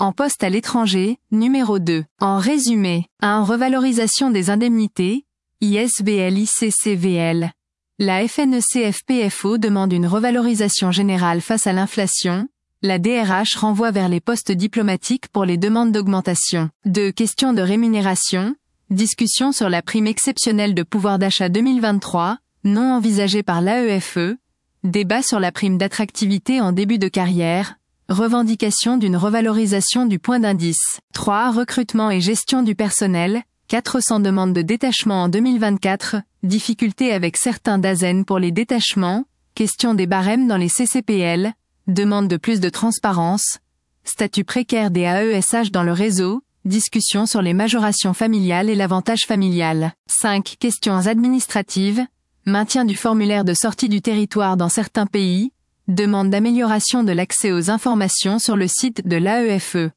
en poste à l'étranger, numéro 2. En résumé, 1. Revalorisation des indemnités, ISBL-ICCVL. La FNECF-PFO demande une revalorisation générale face à l'inflation. La DRH renvoie vers les postes diplomatiques pour les demandes d'augmentation. 2. Question de rémunération. Discussion sur la prime exceptionnelle de pouvoir d'achat 2023, non envisagée par l'AEFE. Débat sur la prime d'attractivité en début de carrière. Revendication d'une revalorisation du point d'indice. 3. Recrutement et gestion du personnel. 400 demandes de détachement en 2024. Difficultés avec certains DAZN pour les détachements. Question des barèmes dans les CCPL. Demande de plus de transparence. Statut précaire des AESH dans le réseau. Discussion sur les majorations familiales et l'avantage familial. 5. Questions administratives. Maintien du formulaire de sortie du territoire dans certains pays. Demande d'amélioration de l'accès aux informations sur le site de l'AEFE.